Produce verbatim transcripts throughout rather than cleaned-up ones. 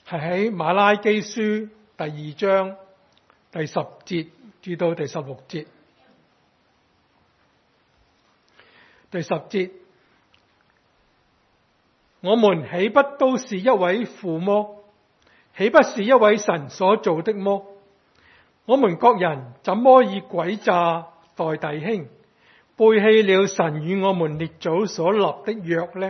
係喺馬拉基書第二章第十節至到第十六節。第十節，我們豈不都是一位父麼？豈不是一位神所造的麼？我們各人怎麼以詭詐待弟兄，背棄了神與我們列祖所立的約呢？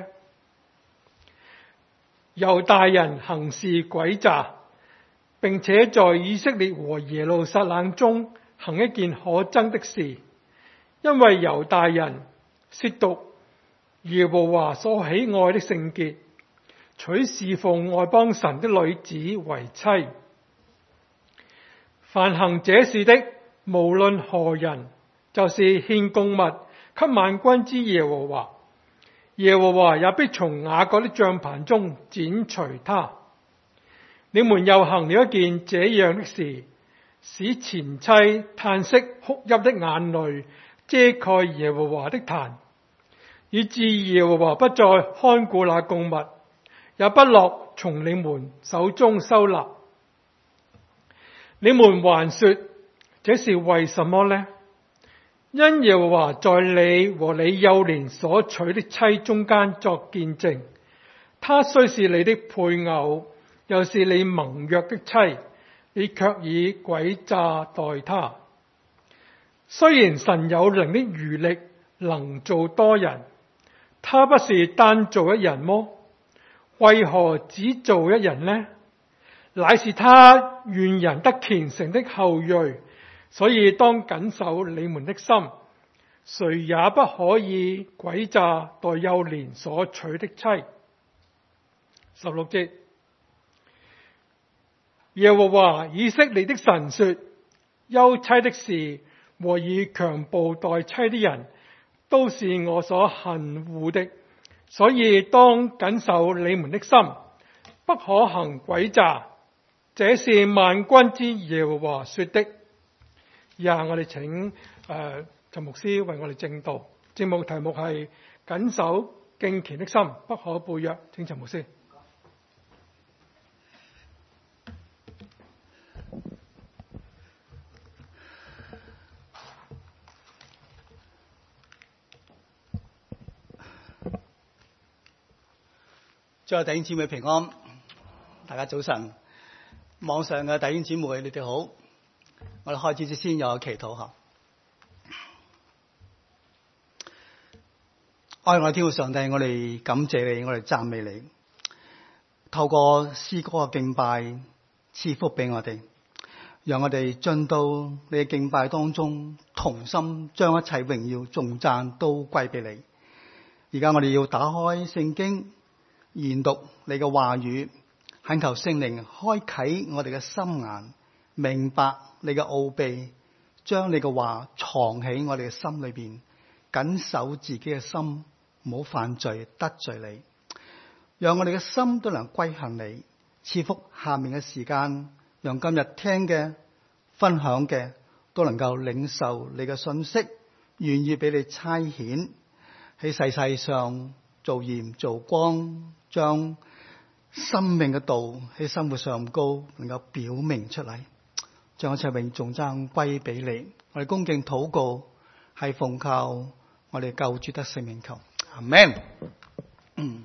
猶大人行事詭詐，並且在以色列和耶路撒冷中行一件可憎的事，因為猶大人褻瀆耶和華所喜愛的聖潔，娶侍奉外邦神的女子為妻。凡行這事的，無論何人，就是獻供物給萬軍之耶和華，耶和華也必從雅各的帳棚中剪除他。你們又行了一件這樣的事，使前妻嘆息哭泣的眼淚遮蓋耶和華的壇，以致耶和華不再看顧那供物，也不樂從你們手中收納。你們還說這是為什麼呢？因耶和華在你和你幼年所娶的妻中間作見證，她雖是你的配偶，又是你盟約的妻，你卻以詭詐待她。雖然神有靈的餘力，能做多人，他不是單做一人麼？為何只做一人呢？乃是他願人得虔誠的後裔，所以當謹守你們的心，誰也不可以詭詐待幼年所娶的妻。十六節，耶和華以色列的神說：休妻的事和以強暴待妻的人，都是我所恨惡的，所以當謹守你們的心，不可行詭詐。這是萬軍之耶和華說的。以下我哋請誒陳牧師為我哋證道。節目題目係謹守敬虔的心，不可背約。請陳牧師。 最後弟兄姊妹平安，大家早晨。網上嘅弟兄姊妹你哋好，我哋開始之先有個祈禱吓。愛我哋天父上帝，我哋感謝你，我哋讚美你。透過詩歌嘅敬拜賜福俾我哋，讓我哋進到你嘅敬拜當中，同心將一切榮耀頌讚都歸俾你。而家我哋要打開聖經，研讀你嘅話語，懇求聖靈開啟我哋嘅心眼，明白你嘅奧秘，將你嘅話藏喺我哋嘅心裏邊，謹守自己嘅心，唔好犯罪得罪你，讓我哋嘅心都能歸向你。賜福下面嘅時間，讓今日聽嘅分享嘅都能夠領受你嘅信息，願意俾你差遣喺世世上做鹽做光，將生命嘅道喺生活上高能夠表明出嚟，將一切榮頌讚歸俾你。我哋恭敬禱告，係奉靠我哋救主得聖名求，阿們。嗯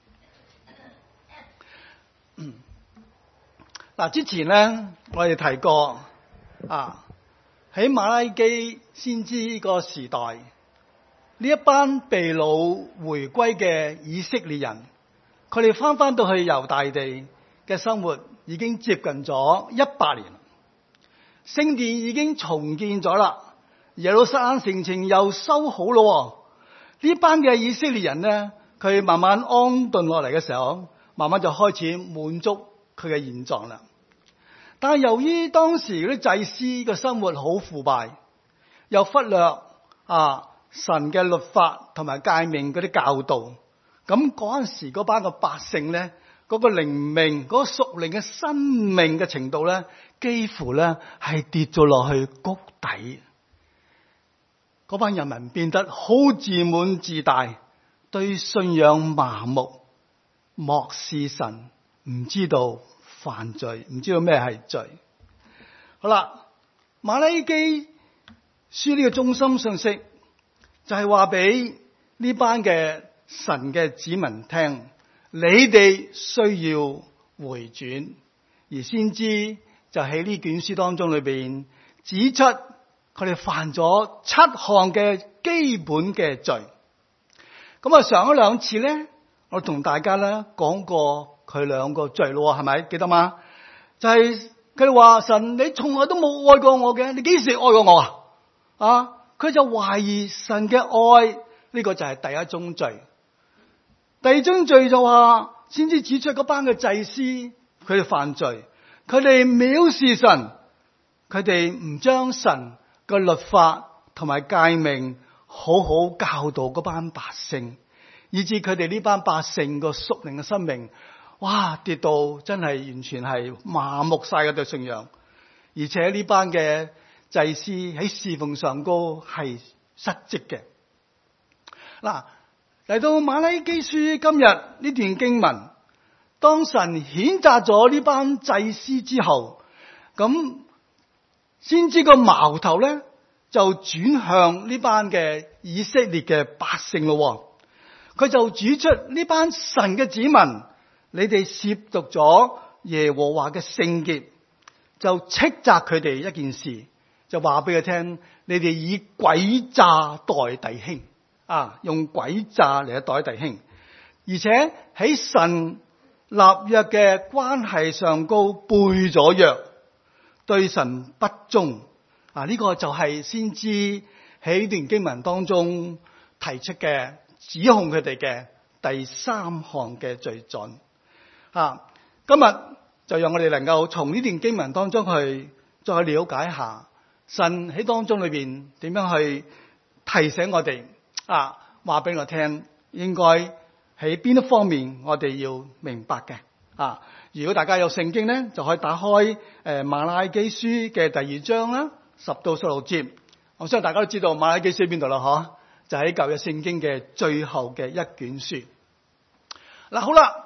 嗯，嗱，之前咧我哋提過啊，喺馬拉基先知個時代，呢一班被擄回歸嘅以色列人，佢哋翻翻到去猶大地嘅生活已經接近咗一百年，聖殿已經重建咗啦，耶路撒冷城牆又修好咯。呢班嘅以色列人呢，佢慢慢安頓落嚟嘅時候，慢慢就開始滿足佢嘅現狀啦。但係由於當時嗰啲祭司嘅生活好腐敗，又忽略啊神嘅律法同埋誡命嗰啲教導，咁嗰陣時嗰班嘅百姓咧，嗰、嗰個靈命、嗰、嗰個屬靈嘅生命嘅程度咧，幾乎咧係跌咗落去谷底。嗰班人民變得好自滿自大，對信仰麻木，漠視神，唔知道犯罪，唔知道咩係罪。好啦，馬拉基書呢個中心信息就係話俾呢班嘅神嘅子民聽，你哋需要回轉，而先知就喺呢卷書當中裏邊指出佢哋犯咗七項嘅基本嘅罪。咁啊，上一兩次咧，我同大家咧講過佢兩個罪咯，係咪記得嗎？就係佢哋話神，你從來都冇愛過我嘅，你幾時愛過我啊？啊，佢就懷疑神嘅愛，呢、這個就係第一宗罪。第二宗罪就話，先至指出嗰班嘅祭司，佢哋犯罪，佢哋藐視神，佢哋唔將神嘅律法同埋誡命好好教導嗰班百姓，以致佢哋呢班百姓個屬靈嘅生命，哇，跌到真係完全係麻木晒嘅對信仰。而且呢班嘅祭司喺侍奉上高係失職嘅。嗱，嚟到馬拉基書今日呢段經文，當神譴責咗呢班祭司之後，咁先知個矛頭咧就轉向呢班嘅以色列嘅百姓咯。佢就指出呢班神嘅子民，你哋褻瀆咗耶和華嘅聖潔，就斥責佢哋一件事，就話俾佢聽，你哋以詭詐待弟兄啊，用詭詐嚟代弟兄，而且喺神立約嘅關係上高背咗約，對神不忠啊！呢、這個就係先知喺呢段經文當中提出嘅指控佢哋嘅第三項嘅罪狀啊！今日就讓我哋能夠從呢段經文當中去再了解下神喺當中裏邊點樣去提醒我哋啊，話俾我聽應該喺邊一方面我哋要明白嘅啊！如果大家有聖經咧，就可以打開誒馬拉基書嘅第二章啦，十到十六節。我相信大家都知道馬拉基書喺邊度啦，嗬？就喺舊約聖經嘅最後嘅一卷書。嗱，好啦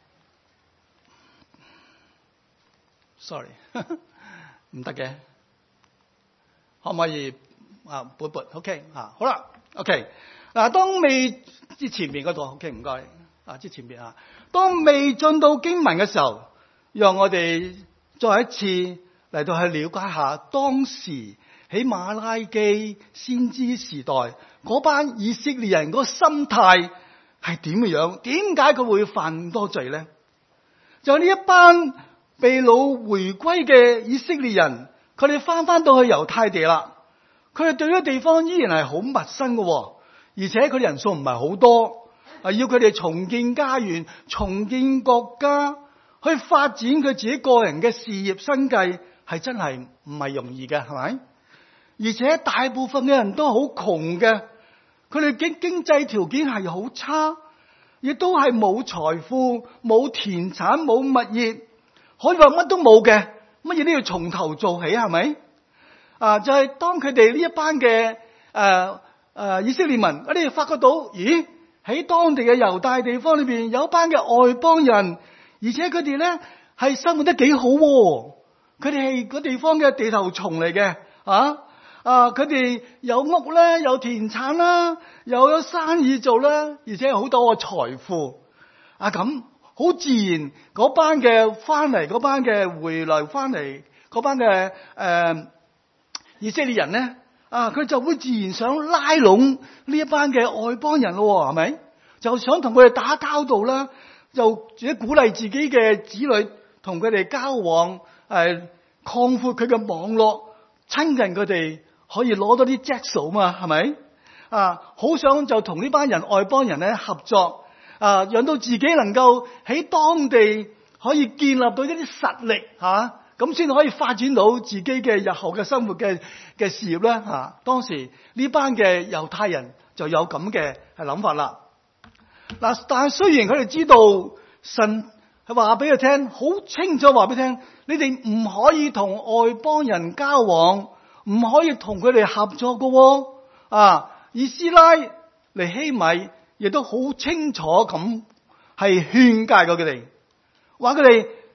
，sorry， 唔得嘅，可唔可以啊撥撥 ？OK 啊，好啦 ，OK。嗱，當未之前面嗰度 ，OK， 唔該啊，之前面啊，當未進到經文嘅時候，讓我哋再一次嚟到去了解下當時喺馬拉基先知時代嗰班以色列人嗰個心態係點嘅樣？點解佢會犯咁多罪咧？就呢一班被擄回歸嘅以色列人，佢哋翻翻到去猶太地啦，佢哋對呢個地方依然係好陌生嘅，而且佢哋人數唔係好多，啊，要佢哋重建家園、重建國家，去發展佢自己個人嘅事業生計，係真係唔係容易嘅，係咪？而且大部分嘅人都好窮嘅，佢哋經經濟條件係好差，亦都係冇財富、冇田產、冇物業，可以話乜都冇嘅，乜嘢都要從頭做起，係咪？啊，就係、是、當佢哋呢一班嘅誒誒以色列民，我哋發覺到，咦，喺當地嘅猶大地方裏邊有一班嘅外邦人，而且佢哋咧係生活得幾好，佢哋係嗰地方嘅地頭蟲嚟嘅，啊！啊！佢哋有屋咧，有田產啦，又有生意做啦，而且好多嘅財富。啊，咁好自然，嗰班嘅翻嚟，嗰班嘅回來翻嚟，嗰班嘅誒、呃、以色列人咧，啊，佢就會自然想拉攏呢一班嘅外邦人咯，係咪？就想同佢哋打交道啦，就自己鼓勵自己嘅子女同佢哋交往，誒、呃，擴闊佢嘅網絡，親近佢哋。可以攞多啲著數嘛，係咪？啊，好想就同呢班人外邦人咧合作，啊，讓到自己能夠喺當地可以建立到一啲實力嚇，咁先可以發展到自己嘅日後嘅生活嘅嘅事業咧嚇、啊。當時呢班嘅猶太人就有咁嘅係諗法啦。嗱、啊，但係雖然佢哋知道神係話俾佢聽，好清楚話俾佢聽，你哋唔可以同外邦人交往。唔可以同佢哋合作嘅、哦，啊！以斯拉尼希米亦都好清楚咁係勸誡過佢哋，話佢哋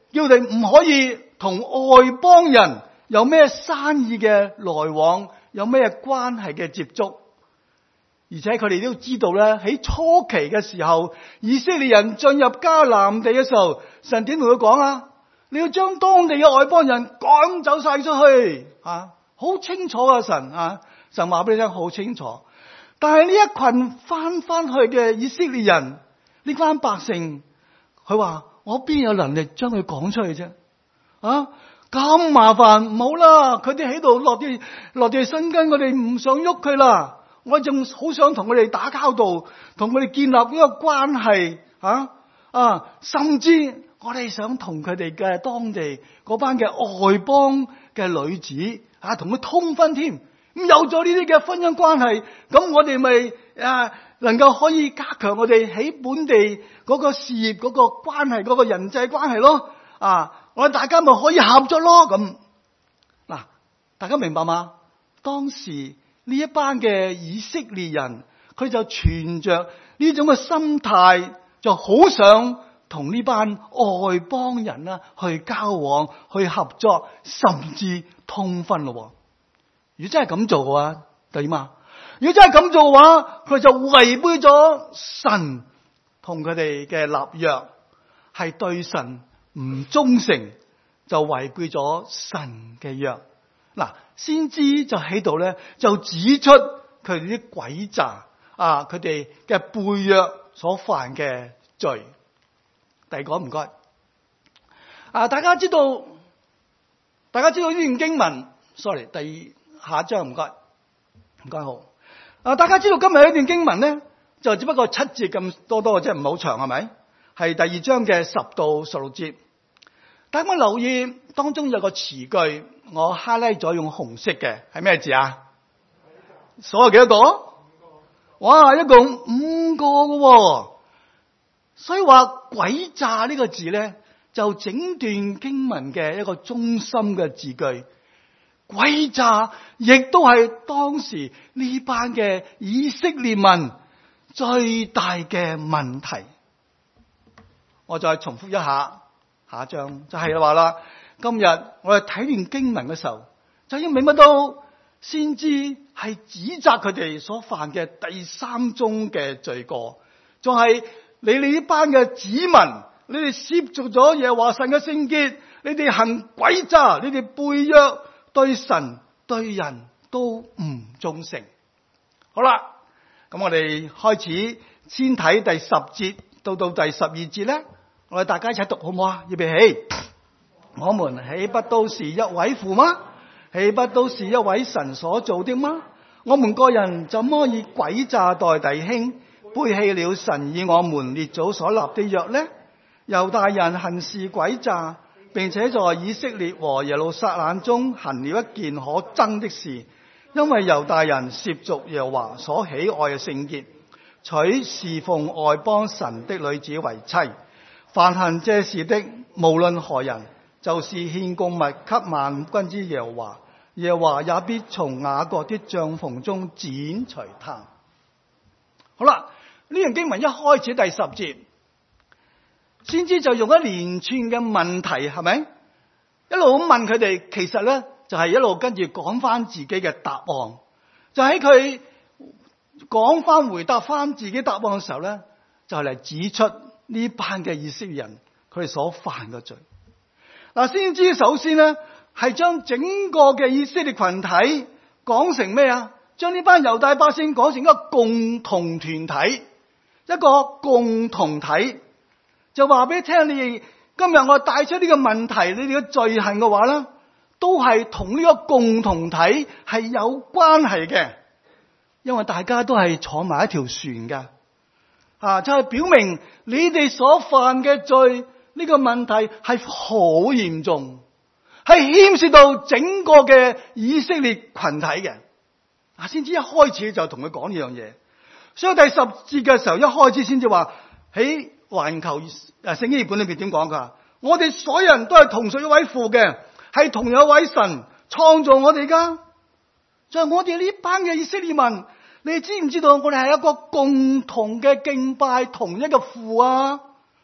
叫佢哋唔可以同外邦人有咩生意嘅來往，有咩關係嘅接觸。而且佢哋都知道咧，喺初期嘅時候，以色列人進入迦南地嘅時候，神點同佢講啊？你要將當地嘅外邦人趕走晒出去啊！好清楚啊，神啊，神話俾你聽好清楚。但係呢一群翻翻去嘅以色列人，呢班百姓，佢話我邊有能力將佢趕出去啫？啊，咁麻煩，唔好啦！佢哋喺度落地落地生根，我哋唔想喐佢啦。我仲好想同佢哋打交道，同佢哋建立呢個關係啊啊！甚至我哋想同佢哋嘅當地嗰班嘅外邦嘅女子啊，同佢通婚添。咁有咗呢啲嘅婚姻關係，咁我哋咪啊能夠可以加強我哋喺本地嗰個事業嗰個關係，嗰個人際關係咯。啊，我哋大家咪可以合作咯。咁嗱，大家明白嗎？當時呢一班嘅以色列人，佢就存着呢種嘅心態，就好想同呢班外邦人啦去交往、去合作，甚至通婚咯。如果真係咁做嘅話，點啊？如果真係咁做嘅話，佢就違背咗神同佢哋嘅立約，係對神唔忠誠，就違背咗神嘅約。嗱，先知就喺度咧，就指出佢哋啲詭詐啊，佢哋嘅背約所犯嘅罪。第二個唔該，啊，大家知道，大家知道呢段經文 ，sorry， 第二。下一章唔該，唔該好。啊，大家知道今日呢段經文咧，就只不過七節咁多多嘅啫，唔係好長係咪？係第二章嘅十到十六節。大家留意當中有個詞句，我 highlight 咗用紅色嘅，係咩字啊？所有幾多個？哇，一共五個嘅。所以話詭詐呢個字咧，就整段經文嘅一個中心嘅字句。詭詐亦都係當時呢班嘅以色列民最大嘅問題。我再重複一下，下一章就係話啦。今日我哋睇完經文嘅時候，就要明白到先知係指責佢哋所犯嘅第三宗嘅罪過，就係你哋呢班嘅子民，你哋褻瀆咗耶和華神嘅聖潔，你哋行詭詐，你哋背約。對神對人都唔忠誠。好啦，咁我哋開始先睇第十節到到第十二節咧，我哋大家一齊讀好唔好啊？預備起，我們豈不都是一位父嗎？豈不都是一位神所造的嗎？我們個人怎麼以詭詐待弟兄，背棄了神以我們列祖所立的約呢？猶大人行事詭詐，並且在以色列和耶路撒冷中行了一件可憎的事，因為猶大人褻瀆耶和華所喜愛嘅聖潔，娶侍奉外邦神的女子為妻。凡行這事的，無論何人，就是獻供物給萬軍之耶和華，耶和華也必從雅各的帳篷中剪除他。好啦，呢段經文一開始第十節。先知就用一連串嘅問題，係咪一路咁問佢哋？其實咧就係、是、一路跟住講翻自己嘅答案。就喺佢講翻回答翻自己答案嘅時候咧，就嚟指出呢班嘅以色列人佢哋所犯嘅罪。嗱，先知首先咧係將整個嘅以色列群體講成咩啊？將呢班猶大百姓講成一個共同團體，一個共同體。就話俾你聽，你哋今日我帶出呢個問題，你哋嘅罪行嘅話咧，都係同呢個共同體係有關係嘅，因為大家都係坐埋一條船嘅，啊，就係表明你哋所犯嘅罪呢個問題係好嚴重，係牽涉到整個嘅以色列群體嘅。啊，先知一開始就同佢講呢樣嘢，所以第十節嘅時候一開始先至話喺環球誒聖經譯本裏邊點講㗎？我哋所有人都係同屬一位父嘅，係同有一位神創造我哋噶。就係我哋呢班嘅以色列民，你知唔知道我哋係一個共同嘅敬拜同一個父啊？呢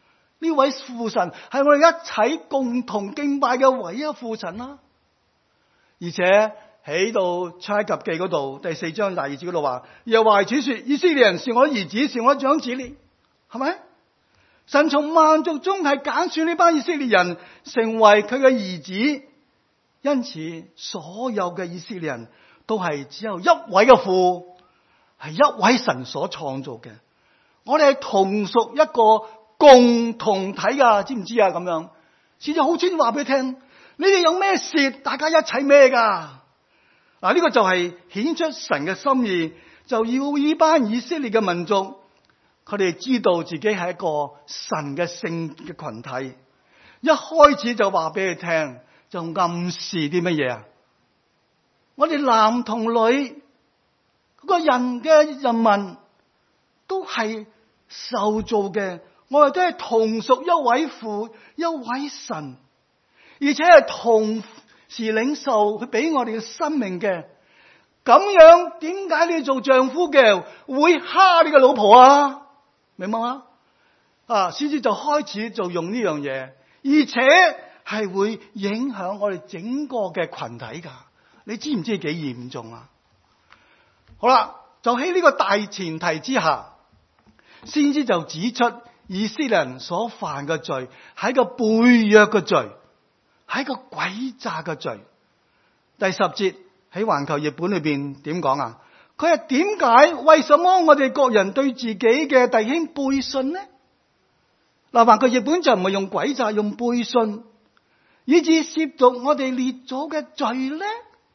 呢位父神係我哋一齊共同敬拜嘅唯一父神啦。而且喺到出埃及記嗰度第四章第二節嗰度話，耶和華主說，以色列人是我兒子，是我長子呢，係咪？神從萬族中係揀選呢班以色列人成為佢嘅兒子，因此所有嘅以色列人都係只有一位嘅父，係一位神所創造嘅。我哋係同屬一個共同體噶，知唔知啊？咁樣，先至好清楚話俾你聽，你哋有咩事，大家一齊咩噶？嗱，呢個就係顯出神嘅心意，就要呢班以色列嘅民族，佢哋知道自己係一個神嘅聖嘅群體。一開始就話俾你聽，就暗示啲乜嘢啊？我哋男同女嗰個人嘅人民都係受造嘅，我哋都係同屬一位父、一位神，而且係同時領受佢俾我哋嘅生命嘅。咁樣點解你做丈夫嘅會蝦你嘅老婆啊？明白嗎？啊，先至就開始就用呢樣嘢，而且係會影響我哋整個嘅群體噶。你知唔知幾嚴重啊？好啦，就喺呢個大前提之下，先知就指出以色列人所犯嘅罪係一個背約嘅罪，係一個詭詐嘅罪。第十節喺環球譯本裏邊點講啊？佢係點解？為什麼我哋各人對自己嘅弟兄背信呢？嗱，環球譯本就唔係用詭詐，用背信，以致涉及我哋列祖嘅罪呢？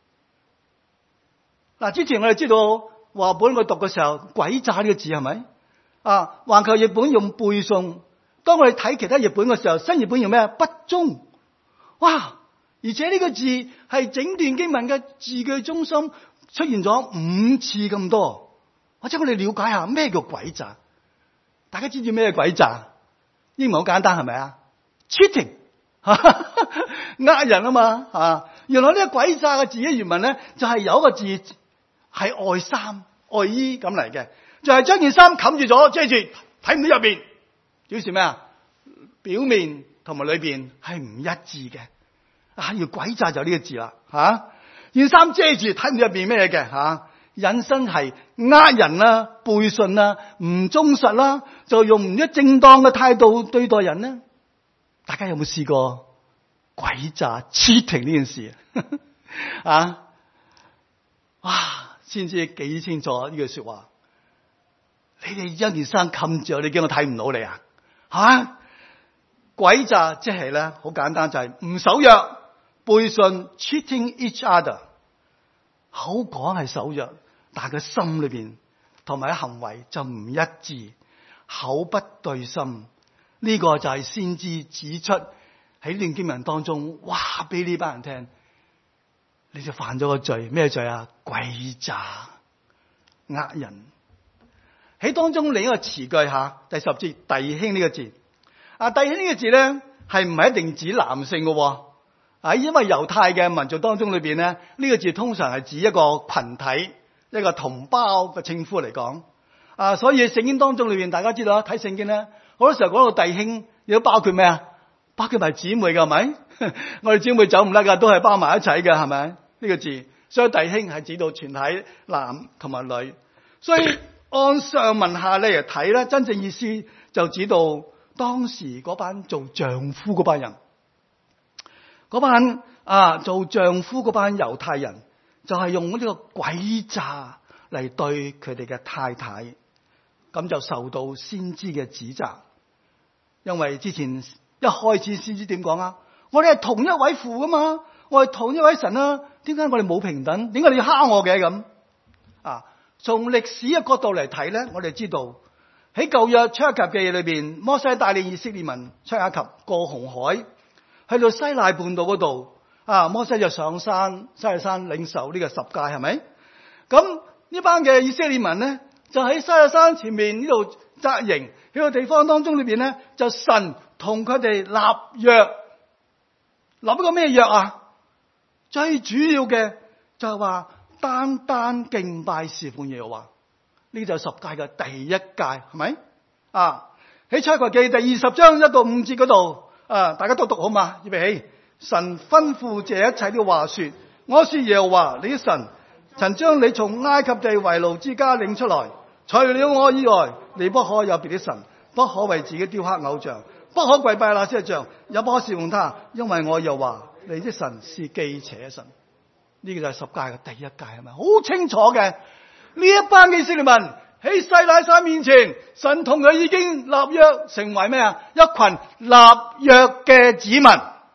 嗱，之前我哋知道華本我讀嘅時候，詭詐呢個字係咪？啊，環球譯本用背信，當我哋睇其他譯本嘅時候，新譯本用咩？不忠。哇！而且呢個字係整段經文嘅字句中心出現咗五次咁多，或者我哋了解下咩叫詭詐？大家知唔知咩詭詐？英文好簡單係咪啊 ？Cheating， 呃人啊嘛啊！原來呢個詭詐嘅字嘅原文咧，就係、是、有一個字係外衫、外衣咁嚟嘅，就係、是、將件衫冚住咗，遮住睇唔到入邊，表示咩啊？表面同埋裏邊係唔一致嘅。啊，要詭詐就呢個字啦，吓件衫遮住睇唔到入邊咩嘅吓，引申係呃人啦、背信啦、唔忠實啦，就用唔一正當嘅態度對待人呢？大家有冇試過詭詐 cheating 呢件事啊？哇！先知幾清楚呢句說話，你哋一件衫冚住，你驚我睇唔到你啊？吓，詭詐即係咧，好簡單，就係唔守約、背信 cheating each other。口講係守約，但係佢心裏邊同埋喺行為就唔一致，口不對心。呢、這個就係先知指出喺呢段經文當中，話俾呢班人聽，你就犯咗個罪，咩罪啊？詭詐，呃人。喺當中另一個詞句吓，第十節弟兄呢個字，啊弟兄呢個字咧係唔係一定指男性嘅？啊，因為猶太嘅民族當中裏邊咧，呢、這個字通常係指一個群體、一個同胞嘅稱呼嚟講。啊，所以聖經當中裏邊，大家知道啦，睇聖經咧，好多時候講到弟兄，亦都包括咩啊？包括埋姊妹噶，係咪？我哋姊妹走唔甩噶，都係包埋一齊嘅，係咪？呢、這個字，所以弟兄係指到全體男同埋女。所以按上文下理嚟睇咧，真正意思就指到當時嗰班做丈夫嗰班人。嗰班啊做丈夫嗰班猶太人，就係、是、用呢個詭詐嚟對佢哋嘅太太，咁就受到先知嘅指責。因為之前一開始先知點講啊？我哋係同一位父噶嘛，我係同一位神啊，點解我哋冇平等？點解你要蝦我嘅咁？啊，從歷史嘅角度嚟睇咧，我哋知道喺舊約出埃及記裏邊，摩西帶領以色列民出埃及過紅海。去到西奈半島嗰度，啊，摩西就上山，西奈山領受呢個十誡，係咪？咁呢班嘅以色列民咧，就喺西奈山前面呢度紮營，喺個地方當中裏邊咧，就神同佢哋立約，立一個咩約啊？最主要嘅就係話單單敬拜侍奉耶和華，呢就係十誡嘅第一誡，係咪？啊， 喺出埃及記第二十章一到五節嗰度，啊，大家都讀好嘛？預備起。神吩咐這一切的話說：我是耶和華你的神，曾將你從埃及地為奴之家領出來。除了我以外，你不可有別的神，不可為自己雕刻偶像，不可跪拜那些像，也不可侍奉他，因為我又話你的神是忌邪神。呢、這個就係十誡嘅第一誡，係咪好清楚嘅？呢一班以色列民喺西乃山面前，神同佢已經立約，成為咩啊？一群立約嘅子民，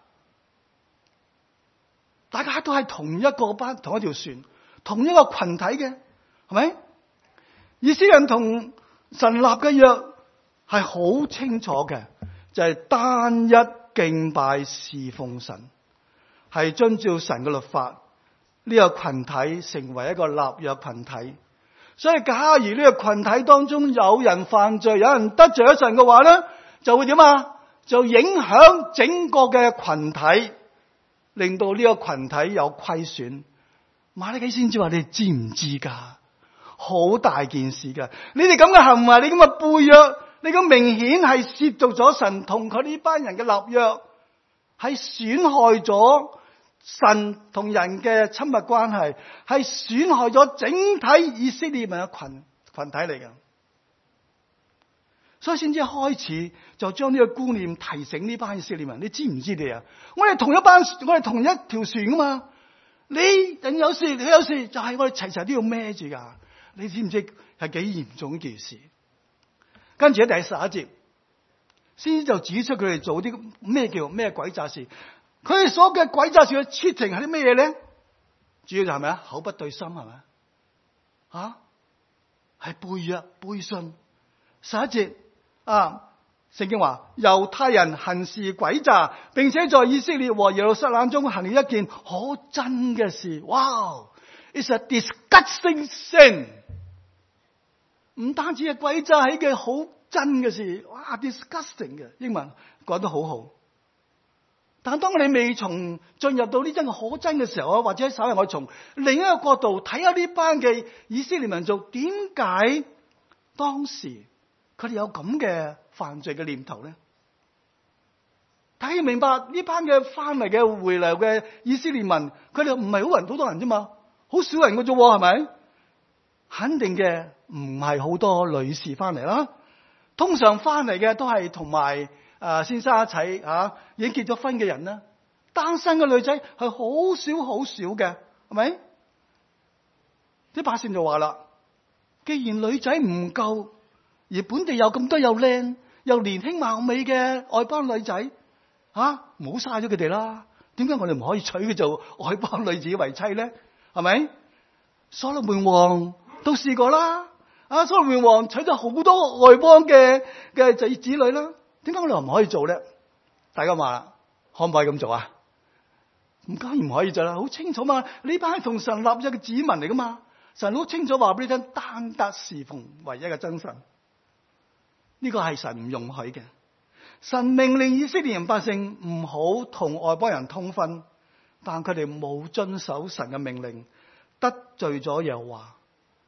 大家都係同一個班，同一條船，同一個群體嘅，係咪？以色列人同神立嘅約係好清楚嘅，就係、是、單一敬拜侍奉神，係遵照神嘅律法。呢、這個群體成為一個立約群體。所以假如呢個群體當中有人犯罪，有人得罪咗神嘅話咧，就會點啊？就影響整個嘅群體，令到呢個群體有虧損。馬拉基先知話：你哋知唔知噶？好大件事噶！你哋咁嘅行為，你咁嘅背約，你咁明顯係褻瀆咗神同佢呢班人嘅立約，係損害咗神同人嘅親密關係，係損害咗整體以色列民嘅群群體嚟嘅。所以先至開始就將呢個觀念提醒呢班以色列民。你知唔知你啊？我哋同一班，我哋同一條船噶嘛。你人有事，你有事，就係、是、我哋齊齊都要孭住噶。你知唔知係幾嚴重一件事？跟住喺第十一節，先至就指出佢哋做啲咩叫咩詭詐事。佢哋所嘅詭詐事嘅 cheating 係啲咩嘢咧？主要就係咪啊？口不對心係咪啊？係背約背信。十一節啊，聖經話猶太人行事詭詐，並且在以色列和耶路撒冷中行了一件可憎嘅事。哇 ！It's a disgusting sin。唔單止係詭詐，係一件好憎嘅事。哇 ！disgusting 嘅英文講得好好。但當我哋未從進入到呢真可憎嘅時候啊，或者稍微我從另一個角度睇下呢班嘅以色列民族，點解當時佢哋有咁嘅犯罪嘅念頭咧？大家要明白呢班嘅翻嚟嘅回流嘅以色列民，佢哋唔係好人好多人啫嘛，好少人嘅啫，係咪？肯定嘅唔係好多女士翻嚟啦，通常翻嚟嘅都係同埋誒先生一齊啊，已經結咗婚嘅人啦。單身嘅女仔係好少好少嘅，係咪？啲百姓就話啦，既然女仔唔夠，而本地有咁多又靚又年輕貌美嘅外邦女仔，啊，唔好嘥咗佢哋啦。點解我哋唔可以娶佢做外邦女子為妻咧？係咪？所羅門王都試過啦，啊，所羅門王娶咗好多外邦嘅嘅仔子女啦。點解我哋唔可以做咧？大家話啦，可唔可以咁做啊？唔當然唔可以做啦，好清楚嘛。呢班係同神立約嘅子民嚟噶嘛，神好清楚話俾你聽，單得侍奉唯一嘅真神。呢個係神唔容許嘅。神命令以色列人百姓唔好同外邦人通婚，但佢哋冇遵守神嘅命令，得罪咗耶和華。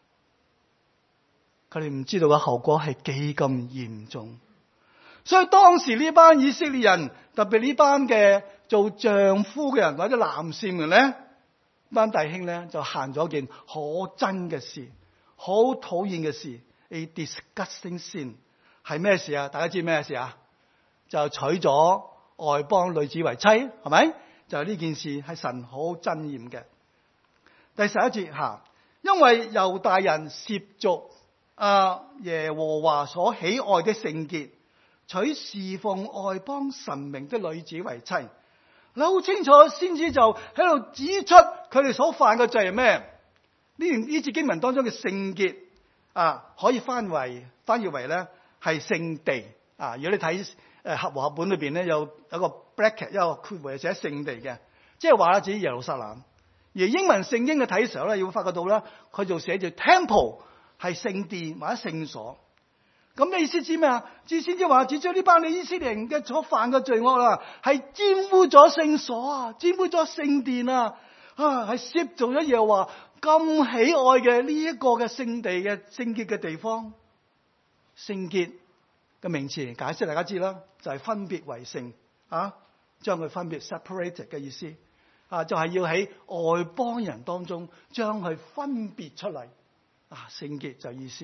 佢哋唔知道嘅後果係幾咁嚴重。所以當時呢班以色列人，特別呢班嘅做丈夫嘅人或者男士們咧，班弟兄咧就行咗件可憎嘅事，好討厭嘅事。A disgusting sin 係咩事啊？大家知咩事啊？就娶咗外邦女子為妻，係咪？就係呢件事係神好憎厭嘅。第十一節吓，因為猶大人褻瀆啊耶和華所喜愛的聖潔，娶侍奉外邦神明的女子為妻。你好清楚，先知就喺度指出佢哋所犯嘅罪係咩？呢段呢節經文當中嘅聖潔啊，可以翻為翻譯為咧係聖地啊。如果你睇誒合和合本裏邊咧，有有個 bracket 一個括弧寫聖地嘅，即係話咧指耶路撒冷。而英文聖經嘅睇嘅時候咧，要發覺到咧，佢就寫住 temple 係聖殿或者聖所。咁你意思知咩啊？至先至話，指出呢班你以色列人嘅所犯嘅罪惡啦，係玷污咗聖所啊，玷污咗聖殿啊，啊係褻瀆咗耶和華咁喜愛嘅呢一個嘅聖地嘅聖潔嘅地方。聖潔嘅嘅名詞解釋，大家知啦，就係分別為聖啊，將佢分別 separated 嘅意思啊，就係要喺外邦人當中將佢分別出嚟啊，聖潔就意思。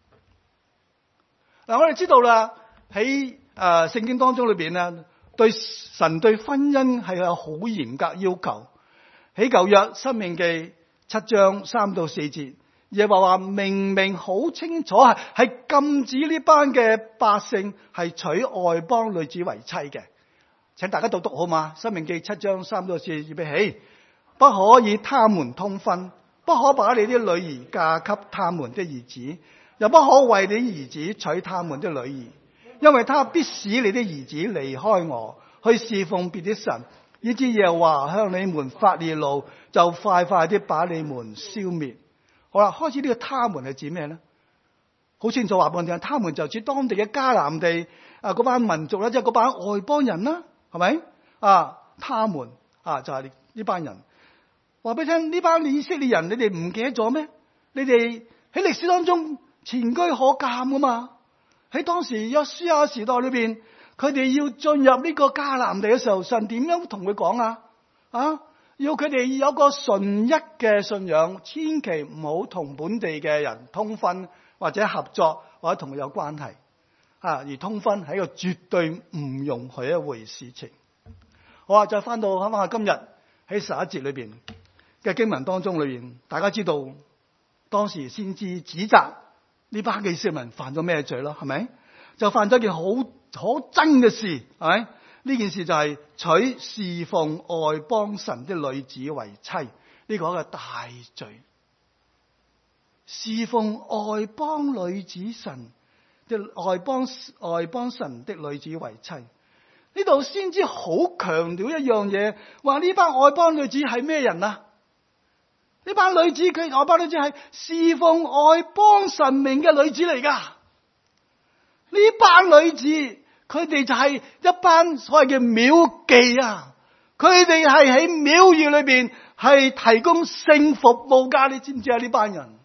嗱、啊，我哋知道啦，喺誒聖經當中裏邊咧，對神對婚姻係有好嚴格要求。喺舊約申命記七章三到四節，耶和華明明好清楚係係禁止呢班嘅百姓係娶外邦女子為妻嘅。請大家讀讀好嘛？申命記七章三到四節，預備起，不可以他們通婚，不可把你啲女兒嫁給他們的兒子，又不可為你兒子娶他們的女兒，因為他必使你的兒子離開我，去侍奉別的神，以致耶和華向你們發烈怒，就快快啲把你們消滅。好啦，開始呢個他們係指咩呢？好清楚話俾我聽，他們就指當地嘅迦南地啊嗰班民族啦，即係嗰班外邦人啦，係咪啊？他們啊就係呢班人。話俾你聽，呢班以色列人，你哋唔記得咗咩？你哋喺歷史當中前車可鑑噶嘛？喺當時約書亞時代裏邊，佢哋要進入呢個迦南地嘅時候，神點樣同佢講啊？啊，要佢哋有個純一嘅信仰，千祈唔好同本地嘅人通婚或者合作或者同佢有關係啊！而通婚係一個絕對唔容許一回事情。好啊，再翻到翻翻今日喺十一節裏邊嘅經文當中裏邊，大家知道當時先至指責呢班嘅以色列民犯咗咩罪咯？係咪？就犯咗件好可憎嘅事，係咪？呢件事就係娶侍奉外邦神的女子為妻，呢、這個係一個大罪。侍奉外邦女子神的外邦外邦神的女子為妻，呢度先知好強調一樣嘢，話呢班外邦女子係咩人啊？呢班女子佢外邦女子係侍奉外邦神明嘅女子嚟噶。呢班女子佢哋就係一班所謂嘅廟妓啊！佢哋係喺廟宇裏邊係提供性服務噶，你知唔知啊？呢班人，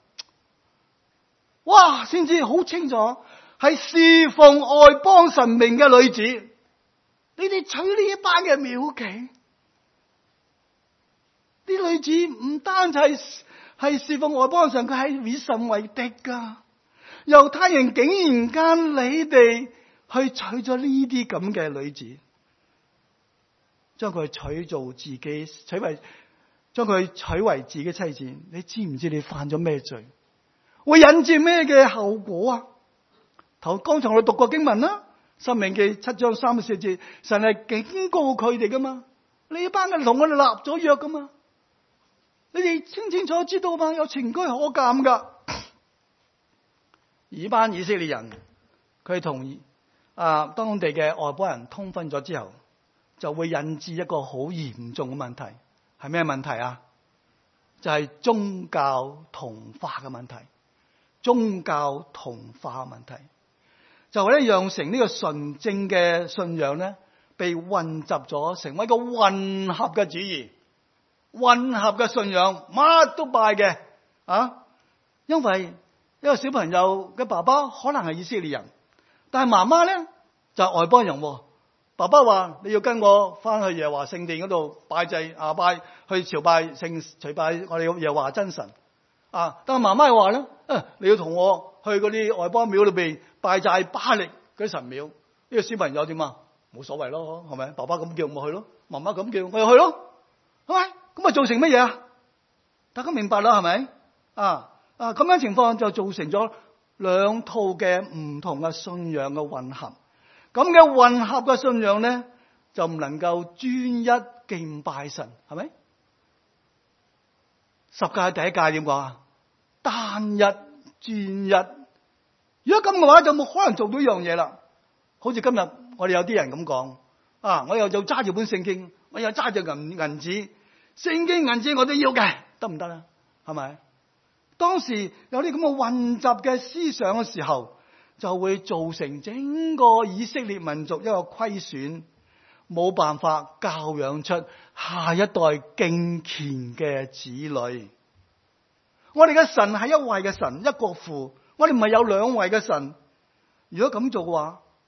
哇！先知好清楚係侍奉外邦神明嘅女子，你哋娶呢一班嘅廟妓。啲女子唔單止係係侍奉外邦神，佢係與神為敵噶。猶太人竟然間你哋去娶咗呢啲咁嘅女子，將佢娶做自己，娶為將佢娶為自己妻子。你知唔知你犯咗咩罪？會引致咩嘅後果啊？頭剛才我哋讀過經文啦，《申命記》七章三十四節，神係警告佢哋噶嘛？呢班人同我哋立咗約噶嘛？你哋清清楚知道嘛？有前車可鑑噶。而班以色列人，佢同啊當地嘅外邦人通婚咗之後，就會引致一個好嚴重嘅問題。係咩問題啊？就係、是、宗教同化嘅問題。宗教同化嘅問題，就係咧讓成呢個純正嘅信仰咧，被混雜咗，成為一個混合嘅主義。混合嘅信仰，乜都拜嘅啊！因為一個小朋友嘅爸爸可能係以色列人，但係媽媽咧就係外邦人。爸爸話你要跟我翻去耶和華聖殿嗰度拜祭啊，拜去朝拜聖朝拜我哋耶和華真神啊！但係媽媽話咧，啊你要同我去嗰啲外邦廟裏邊拜祭巴力嗰啲神廟。呢個小朋友點啊？冇所謂咯，係咪？爸爸咁叫我去咯，媽媽咁叫我又去咯，係咪？咁啊造成乜嘢啊？大家明白啦，係咪？啊啊咁樣情況就造成咗兩套嘅唔同嘅信仰嘅混合。咁嘅混合嘅信仰咧，就唔能夠專一敬拜神，係咪？十誡第一誡點講啊？單一專一。如果咁嘅話，就冇可能做到呢樣嘢啦。好似今日我哋有啲人咁講啊，我又就揸住本聖經，我又揸住銀銀紙。聖經銀紙我都要嘅，得唔得啊？係咪？當時有啲咁嘅混雜嘅思想嘅時候，就會造成整個以色列民族一個虧損，冇辦法教養出下一代敬虔嘅子女。我哋嘅神係一位嘅神，一個父，我哋唔係有兩位嘅神。如果咁做嘅話，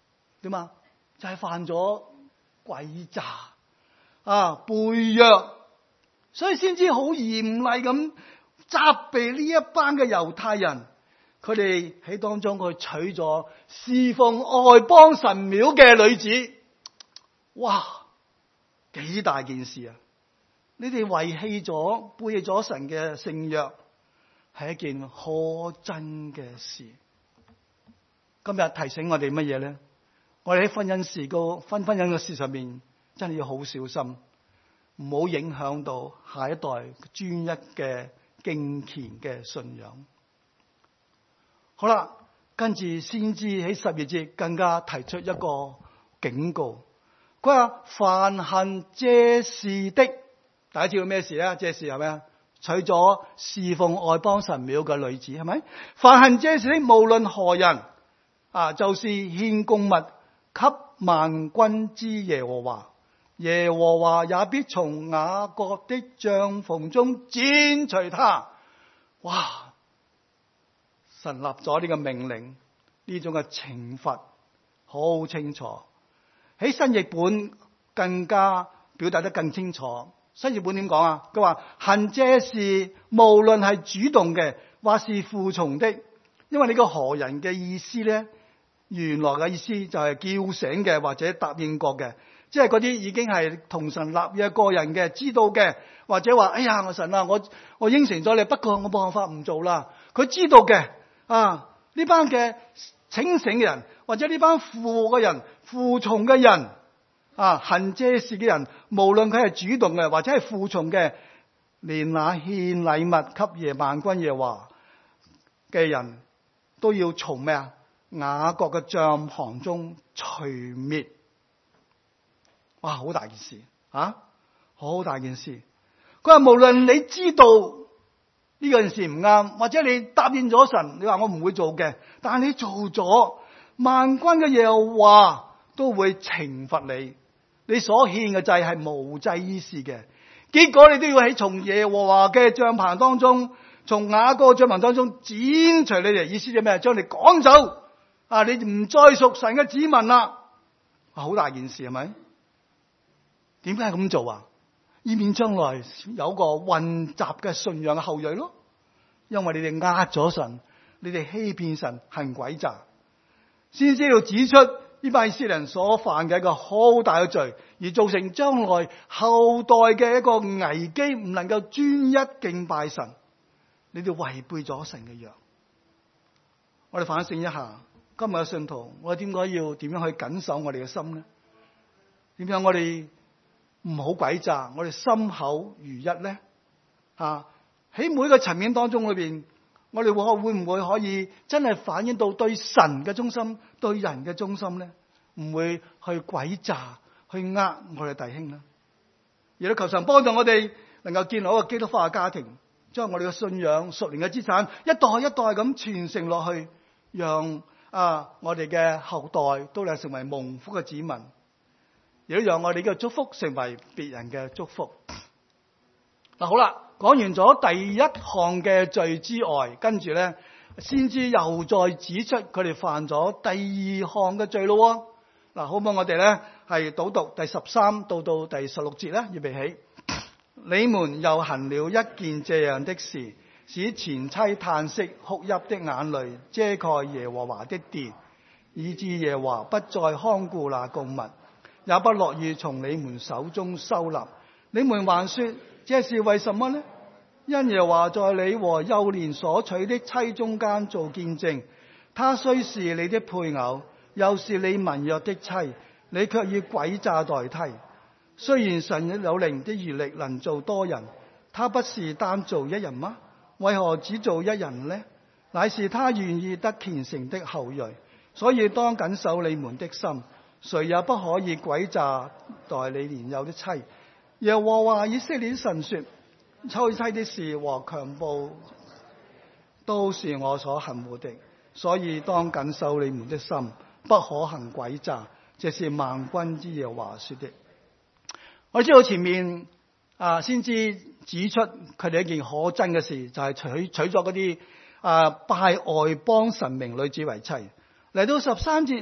點啊？就係、是、犯咗詭詐啊，背約，所以先至好嚴厲咁責備呢一班嘅猶太人，佢哋喺當中去娶咗侍奉外邦神廟嘅女子。哇，幾大件事啊！你哋遺棄咗、背棄咗神嘅聖約，係一件可憎嘅事。今日提醒我哋乜嘢咧？我哋喺婚姻事個婚婚姻嘅事上面，真係要好小心，唔好影響到下一代專一嘅敬虔嘅信仰。好啦，跟住先知喺十二節更加提出一個警告，佢話凡行這事的，大家知道咩事咧？這事係咩啊？娶咗侍奉外邦神廟嘅女子，係咪？凡行這事的，無論何人啊，就是獻供物給萬軍之耶和華，耶和華也必從雅各的帳篷中剪除他。哇！神立咗呢個命令，呢種嘅懲罰好清楚。喺新譯本更加表達得更清楚。新譯本點講啊？佢話行這事，無論係主動嘅或是服從的，因為呢個何人嘅意思咧？原來嘅意思就係叫醒嘅或者答應過嘅，即係嗰啲已經係同神立約個人嘅，知道嘅，或者話哎呀我神啊，我我應承咗你，不過我冇辦法唔做啦。佢知道嘅啊，呢班嘅清醒嘅人，或者呢班服嘅人、服從嘅人啊，行這事嘅人，無論佢係主動嘅或者係服從嘅，連那獻禮物給耶萬軍耶和華嘅人都要從咩啊？雅各嘅帳篷中除滅。哇，好大件事啊！好大件事。佢話無論你知道呢件事唔啱，或者你答應咗神，你話我唔會做嘅，但係你做咗，萬軍嘅耶和華都會懲罰你。你所獻嘅祭係無濟於事嘅，結果你都要喺從耶和華嘅帳篷當中，從雅各帳篷當中剪除你哋。意思係咩？將你趕走。啊！你唔再屬神嘅子民啦，好大件事係咪？點解咁做啊？以免將來有個混雜嘅信仰嘅後裔咯。因為你哋呃咗神，你哋欺騙神，行詭詐，先知要指出呢班以色列人所犯嘅一個好大嘅罪，而造成將來後代嘅一個危機，唔能夠專一敬拜神。你哋違背咗神嘅約。我哋反省一下。今日嘅信徒，我哋點解要點樣去緊守我哋嘅心呢？點樣我哋唔好詭詐，我哋心口如一呢？啊，喺每一個層面當中裏邊，我哋會會唔會可以真係反映到對神嘅忠心，對人嘅忠心呢？唔會去詭詐，去呃我哋弟兄呢？而都求神幫助我哋能夠建立一個基督化嘅家庭，將我哋嘅信仰、屬靈嘅資產一代一代咁傳承落去，讓啊！我哋嘅後代都係成為蒙福嘅子民，亦都讓我哋嘅祝福成為別人嘅祝福。嗱，好啦，講完咗第一項嘅罪之外，跟住咧，先知又再指出佢哋犯咗第二項嘅罪咯。嗱，好唔好？我哋咧係倒讀第十三到到第十六節咧，預備起。你們又行了一件這樣的事，使前妻嘆息哭泣的眼淚遮蓋耶和華的殿，以致耶和華不再看顧那供物，也不樂意從你們手中收納。你們還說這是為什麼呢？因耶和華在你和幼年所娶的妻中間做見證，她雖是你的配偶，又是你盟約的妻，你卻以詭詐代替。雖然神有靈的餘力能做多人，他不是單做一人嗎？為何只做一人呢？乃是他願意得虔誠的後裔，所以當謹守你們的心，誰也不可以詭詐待你年幼的妻。耶和華以色列神說：娶妻的事和強暴都是我所恨惡的，所以當謹守你們的心，不可行詭詐。這是萬軍之耶和華說的。我知道前面啊，先知指出佢哋一件可憎嘅事，就係、是、娶娶咗嗰啲啊拜外邦神明女子為妻。嚟到十三節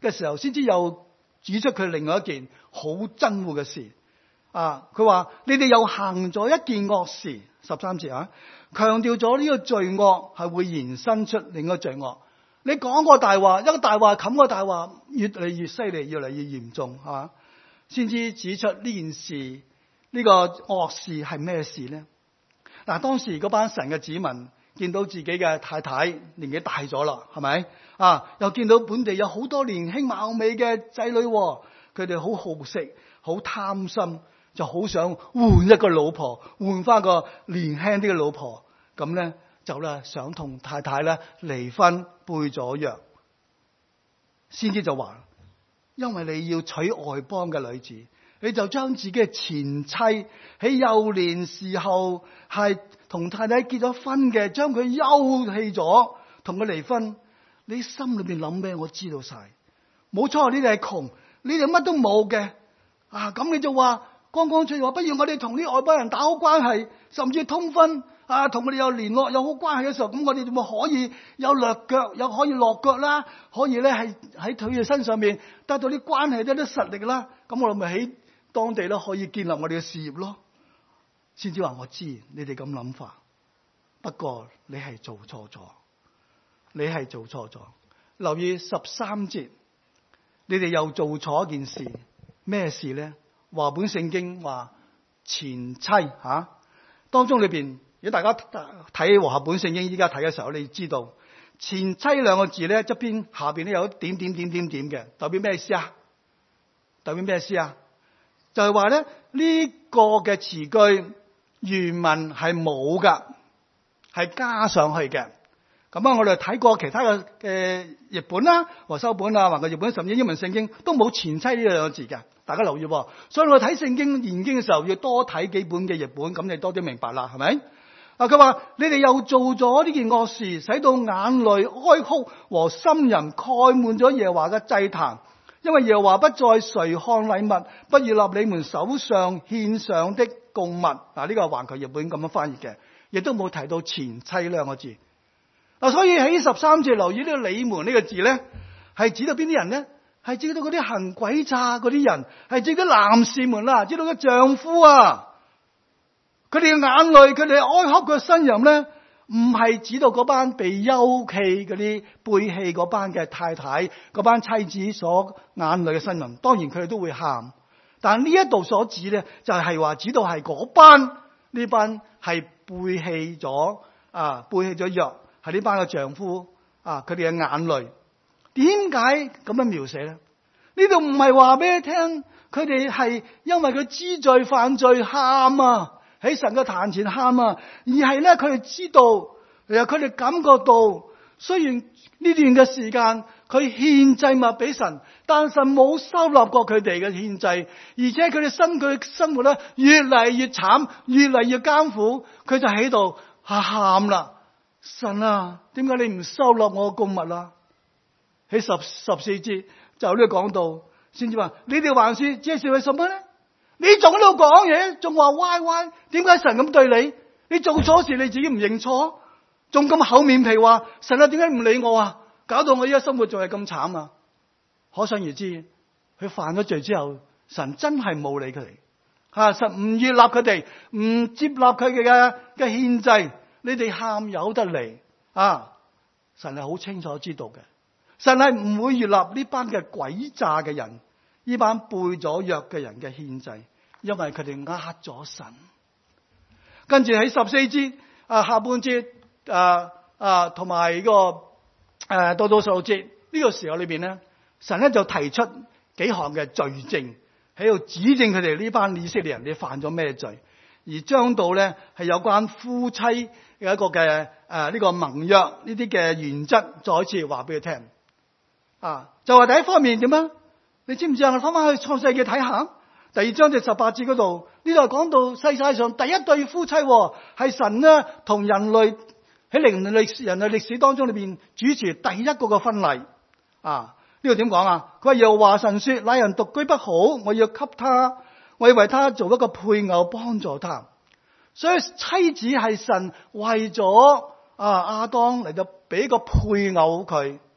嘅時候，先至又指出佢另外一件好憎惡嘅事。啊，佢話你哋又行咗一件惡事，十三節啊，強調咗呢個罪惡係會延伸出另一個罪惡。你講個大話，一個大話冚個大話，越嚟越犀利，越嚟越嚴重，係嘛？先至指出呢件事，呢、呢個惡事係咩事呢？嗱，當時嗰班神嘅子民見到自己嘅太太年紀大咗啦，係咪啊？又見到本地有好多年輕貌美嘅仔女，佢哋好好色，好貪心，就好想換一個老婆，換翻個年輕啲嘅老婆，咁咧就咧想同太太咧離婚背咗約，先知就話，因為你要娶外邦嘅女子，你就將自己嘅前妻喺幼年時候係同太太結咗婚嘅，將佢休棄咗，同佢離婚。你心裏邊諗咩？我知道晒，冇錯，你哋係窮，你哋乜都冇嘅啊！咁你就話剛剛出話，不如我哋同啲外邦人打好關係，甚至通婚啊，同佢哋有聯絡有好關係嘅時候，咁我哋就咪可以有落腳，有可以落腳啦，可以咧係喺佢哋身上面得到啲關係，得啲實力啦。咁我哋咪喺當地咧可以建立我哋嘅事業咯。先至話我知你哋咁諗法，不過你係做錯咗，你係做錯咗。留意十三節，你哋又做錯一件事，咩事咧？話本聖經話前妻吓、啊，當中裏邊，如果大家睇和合本聖經依家睇嘅時候，你知道前妻兩個字咧側邊下邊咧有一點點點點點嘅，代表咩意思啊？代表咩意思啊？就係話咧呢個嘅詞句原文係冇噶，係加上去嘅。咁啊，我哋睇過其他嘅嘅譯本啦、和修本啊，或者日本甚至英文聖經都冇前妻呢兩個字嘅。大家留意，所以我睇聖經研經嘅時候要多睇幾本嘅譯本，咁你多啲明白啦，係咪？啊，佢話你哋又做咗呢件惡事，使到眼淚哀哭和心淫蓋滿咗耶和華嘅祭壇，因為耶和華不再垂看禮物，不悅納你們手上獻上的供物。嗱，呢個係環球譯本咁樣翻譯嘅，亦都冇提到前妻兩個字。嗱，所以喺十三節留意呢個你們呢個字咧，係指到邊啲人咧？係指到嗰啲行詭詐嗰啲人，係指到男士們啦，指到個丈夫啊，佢哋嘅眼淚，佢哋哀哭嘅呻吟咧，唔係指到嗰班被休棄嗰啲背棄嗰班嘅太太，嗰班妻子所眼淚嘅呻吟。當然佢哋都會喊，但呢一度所指咧，就係話指到係嗰班呢班係背棄咗啊，背棄咗約，係呢班嘅丈夫啊，佢哋嘅眼淚。點解咁樣描寫咧？呢度唔係話俾你聽，佢哋係因為佢知罪犯罪喊啊，喺神嘅壇前喊啊，而係咧佢哋知道，然後佢哋感覺到，雖然呢段嘅時間佢獻祭物俾神，但神冇收納過佢哋嘅獻祭，而且佢哋生佢生活咧越嚟越慘，越嚟越艱苦，佢就喺度喊啦，神啊，點解你唔收納我嘅供物啊？喺十十四節就呢度講到，先至話你哋還是這是為什麼咧？你仲喺度講嘢，仲話歪歪，點解神咁對你？你做錯事你自己唔認錯，仲咁厚面皮話神啊，點解唔理我啊？搞到我依家生活仲係咁慘啊！可想而知，佢犯咗罪之後，神真係冇理佢哋，吓神唔悅納佢哋，唔接納佢哋嘅嘅獻祭，你哋喊有得嚟啊！神係好清楚知道嘅。神係唔會悅納呢班嘅詭詐嘅人，呢班背咗約嘅人嘅獻祭，因為佢哋呃咗神。跟住喺十四節啊下半節啊啊同埋呢個誒、啊、到到十六節呢個時候裏邊咧，神咧就提出幾項嘅罪證喺度指證佢哋呢班以色列人你犯咗咩罪，而將到咧係有關夫妻嘅一個嘅誒呢個盟約呢啲嘅原則，再一次話俾佢聽。啊，就話第一方面點啊？你知唔知啊？我翻翻去創世記睇下，第二章第十八節嗰度，呢度係講到世界上第一對夫妻，係神呢同人類喺靈歷史人類歷史當中裏邊主持第一個嘅婚禮。啊，呢度點講啊？佢話耶和華神說：那人獨居不好，我要給他，我要為他做一個配偶幫助他。所以妻子係神為咗啊亞當嚟到俾個配偶佢。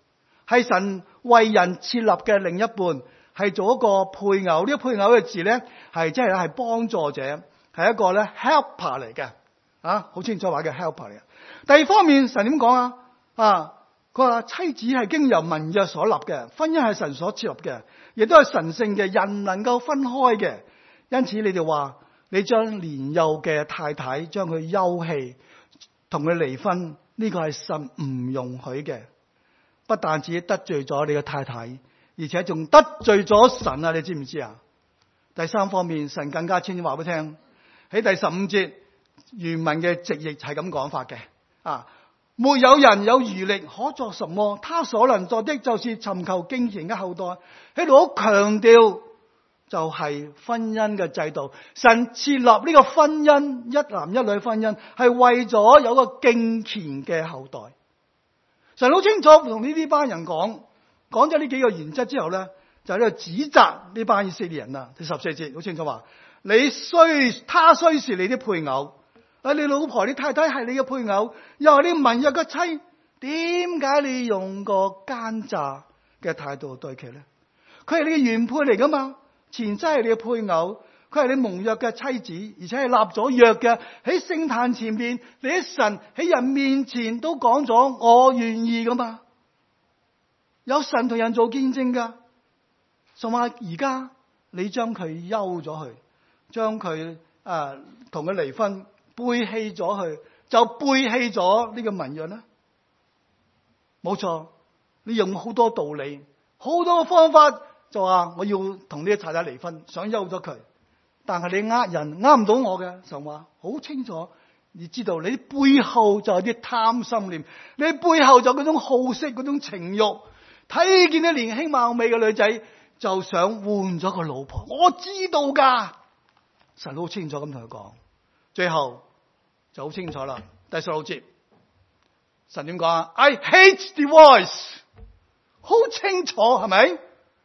係神為人設立嘅另一半，係做一個配偶。呢、這個配偶嘅字咧，係即係係幫助者，係一個咧 helper 嚟嘅，啊，好清楚話嘅 helper 嚟嘅。第二方面，神點講啊？啊，佢話妻子係經由盟約所立嘅，婚姻係神所設立嘅，亦都係神聖嘅，人能夠分開嘅。因此你哋話，你將年幼嘅太太將佢休棄，同佢離婚，呢、這個係神唔容許嘅。不但止得罪咗你嘅太太，而且仲得罪咗神啊！你知唔知啊？第三方面，神更加清楚話俾你聽，喺第十五節原文嘅直譯係咁講法嘅啊！沒有人有餘力可作什麼，他所能做的就是尋求敬虔嘅後代。喺度好強調就係婚姻嘅制度，神設立呢個婚姻，一男一女婚姻係為咗有個敬虔嘅後代。神好清楚同呢啲班人講，講咗呢幾個原則之後咧，就喺度指責呢班以色列人啦。第十四節好清楚話：你雖他雖是你啲配偶，啊，你老婆、你太太係你嘅配偶，又係你盟約嘅妻，點解你用個奸詐嘅態度對佢咧？佢係你嘅原配嚟噶嘛？前妻係你嘅配偶，佢係你盟約嘅妻子，而且係立咗約嘅。喺聖壇前面，你喺神喺人面前都講咗我願意噶嘛？有神同人做見證噶。所以話而家你將佢休咗佢，將佢誒同佢離婚，背棄咗佢，就背棄咗呢個盟約啦。冇錯，你用好多道理，好多方法。就話我要同呢個太太離婚，想休咗佢，但係你呃人呃唔到我嘅。神話好清楚，你知道你背後就有啲貪心念，你背後就嗰種好色、嗰種情欲，睇見啲年輕貌美嘅女仔就想換咗個老婆。我知道噶，神好清楚咁同佢講，最後就好清楚啦。第十六節，神點講啊 ？I hate divorce， 好清楚係咪？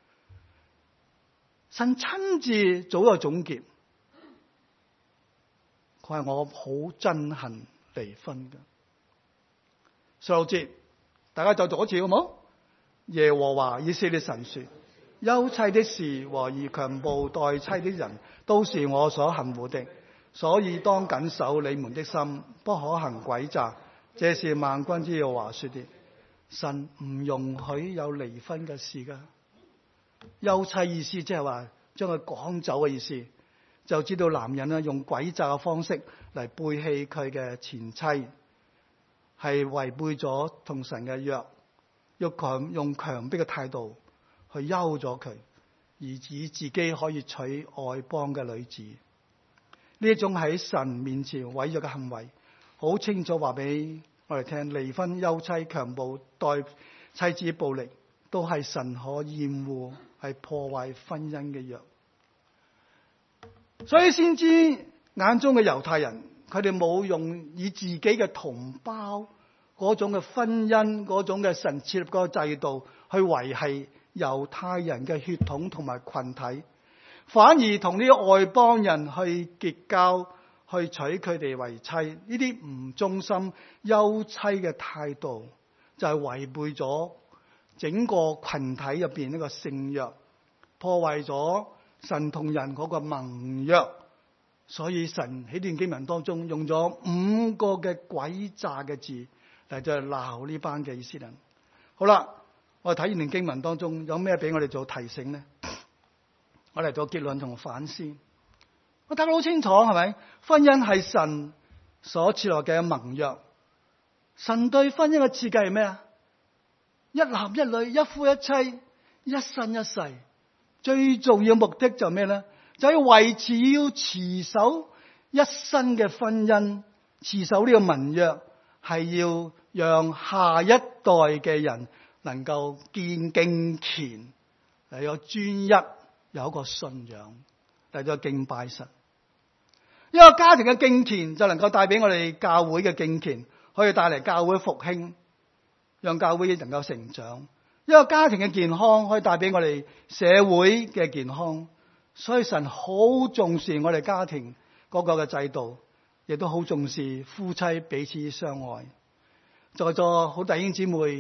神親自早有總結，佢係我好憎恨離婚嘅。十六節，大家就讀一次好唔好？耶和華以色列神說：休妻的事和以強暴待妻的人，都是我所恨惡的，所以當謹守你們的心，不可行詭詐。這是萬軍之耶和華說的。神唔容許有離婚嘅事噶。休妻意思即係話將佢趕走嘅意思，就知道男人咧用詭詐嘅方式嚟背棄佢嘅前妻，係違背咗同神嘅約，要強用強迫嘅態度去休咗佢，而以自己可以娶外邦嘅女子。呢一種喺神面前毀約嘅行為，好清楚話俾我哋聽：離婚、休妻、強暴待妻子暴力，都係神可厭惡，係破壞婚姻嘅約。所以先知眼中嘅猶太人，佢哋冇用以自己嘅同胞嗰種嘅婚姻、嗰種嘅神設立嗰個制度去維繫猶太人嘅血統同埋群體，反而同呢啲外邦人去結交，去娶佢哋為妻。呢啲唔忠心休妻嘅態度，就係違背咗整個群體入邊呢個聖約，破壞咗神同人嗰個盟約。所以神喺段經文當中用咗五個嘅詭詐嘅字嚟就鬧呢班嘅以色列人。好啦，我哋睇完段經文當中有咩俾我哋做提醒呢？我嚟做結論同反思。我睇得好清楚，係咪？婚姻係神所設立嘅盟約。神對婚姻嘅設計係咩啊？一男一女，一夫一妻，一生一世。最重要的目的就係咩咧？就係維持，要持守一生嘅婚姻，持守呢個盟約，係要讓下一代嘅人能夠見敬虔，嚟有專一，有一個信仰，嚟到敬拜神。一個家庭嘅敬虔就能夠帶俾我哋教會嘅敬虔，可以帶嚟教會復興，讓教會能夠成長。一個家庭嘅健康可以帶俾我哋社會嘅健康。所以神好重視我哋家庭嗰個嘅制度，亦都好重視夫妻彼此相愛。在座好弟兄姊妹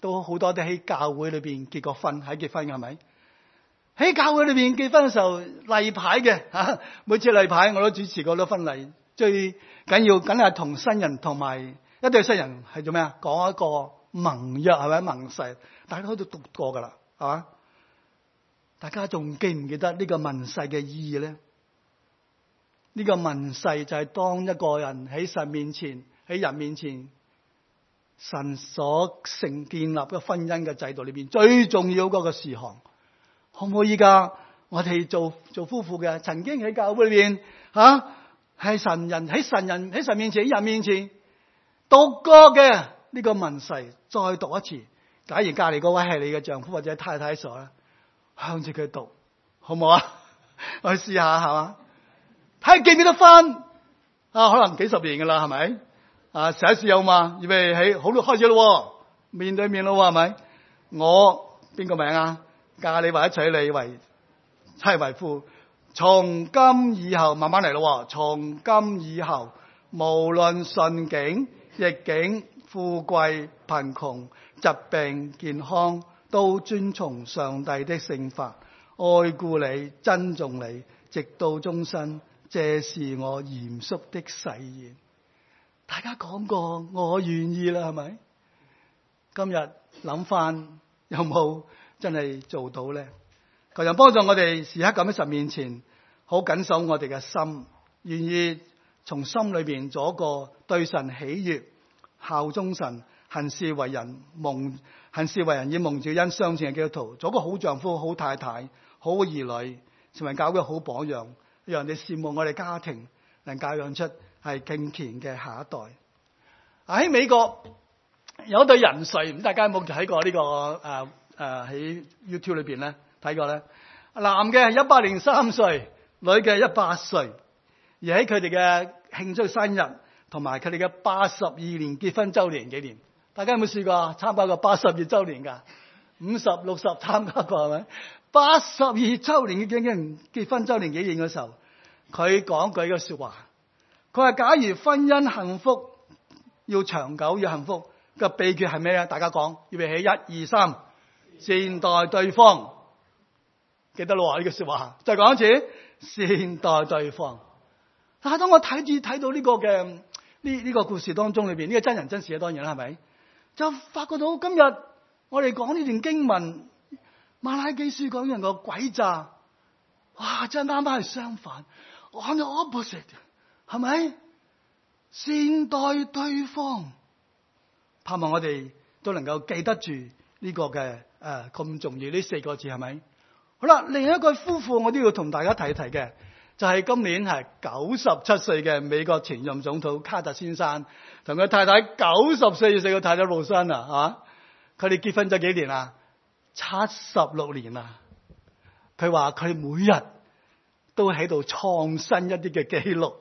都好多都喺教會裏邊結過婚，喺結婚嘅係咪？喺教會裏邊結婚嘅時候例牌嘅吓，每次例牌我都主持過好多婚禮。最緊要梗係同新人同埋一對新人係做咩啊？講一個盟約係咪？盟誓，大家都讀過噶啦，係嘛？大家仲記唔記得呢個盟誓嘅意義咧？呢個盟誓就係當一個人喺神面前，喺人面前，神所成建立嘅婚姻嘅制度裏邊最重要嗰個事項。可唔可以噶？我哋做做夫婦嘅，曾經喺教會裏邊吓，係神人喺神人喺神面前喺人面前讀過嘅呢個盟誓，再讀一次。假如隔籬嗰位係你嘅丈夫或者太太所咧，向住佢讀，好唔好啊？我去試下係嘛？睇下記唔記得翻啊？可能幾十年噶啦，係咪？啊，試一試有嘛？預備起，好開始咯，面對面咯，係咪？我邊個名啊？嫁你或者娶你為妻為夫，從今以後慢慢嚟咯。從今以後，無論順境逆境、富貴貧窮、疾病健康，都遵從上帝的聖法，愛顧你、珍重你，直到終身。這是我嚴肅的誓言。大家講過我願意啦，係咪？今日諗翻有冇真係做到咧？求人幫助我哋時刻咁喺神面前，好緊守我哋嘅心，願意從心裏邊做一個對神喜悅、效忠神、行事為人蒙行事為人以蒙召恩相稱嘅基督徒，做一個好丈夫、好太太、好兒女，成為教會好榜樣，讓人哋羨慕我哋家庭能教養出係敬虔嘅下一代。喺美國有一對人瑞，咁大家有冇睇過呢、這個誒誒喺 YouTube 裏邊咧睇過咧？男嘅係一百零三歲，女嘅一百歲，而喺佢哋嘅慶祝生日同埋佢哋嘅八十二年結婚周年紀念，大家有冇試過參加過八十二周年噶？五十六十參加過係咪？八十二周年嘅紀念結婚周年紀念嘅時候，佢講句嘅說話，佢話假如婚姻幸福要長久要幸福嘅秘訣係咩啊？大家講，預備起，一二三，善待對方。記得咯，呢句說話再講一次，善待對方。但係當我睇住睇到呢個嘅呢呢個故事當中裏邊，呢個真人真事嘅當然啦，係咪？就發覺到今日我哋講呢段經文，馬拉基書講人個詭詐，哇！真係啱啱係相反，on the opposite，係咪？善待對方，盼望我哋都能夠記得住呢個嘅誒咁重要呢四個字，係咪？好啦，另一個夫婦我都要同大家提一提嘅，就係、是、今年係九十七歲嘅美國前任總統卡特先生，同佢太太九十四歲嘅太太露珊啊，吓，佢哋結婚咗幾年啊？七十六年啦。佢話佢每日都喺度創新一啲嘅記錄，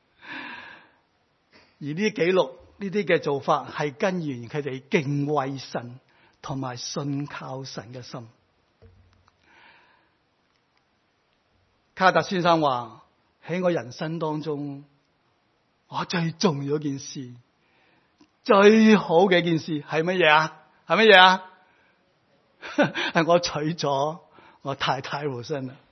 而呢啲記錄呢啲嘅做法係根源佢哋敬畏神同埋信靠神嘅心。卡特先生話喺我人生當中，我最重要一件事，最好嘅一件事係乜嘢啊？係乜嘢啊？係我娶咗我太太露珊啊！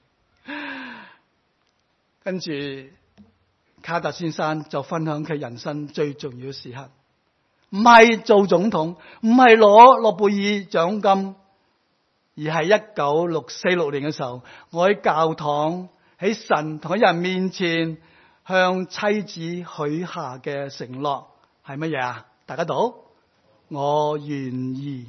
跟住卡特先生就分享佢人生最重要嘅時刻，唔係做總統，唔係攞諾貝爾獎金，而係一九六四六年嘅時候，我喺教堂喺神同人面前向妻子許下嘅承諾係乜嘢啊？大家讀，我願意。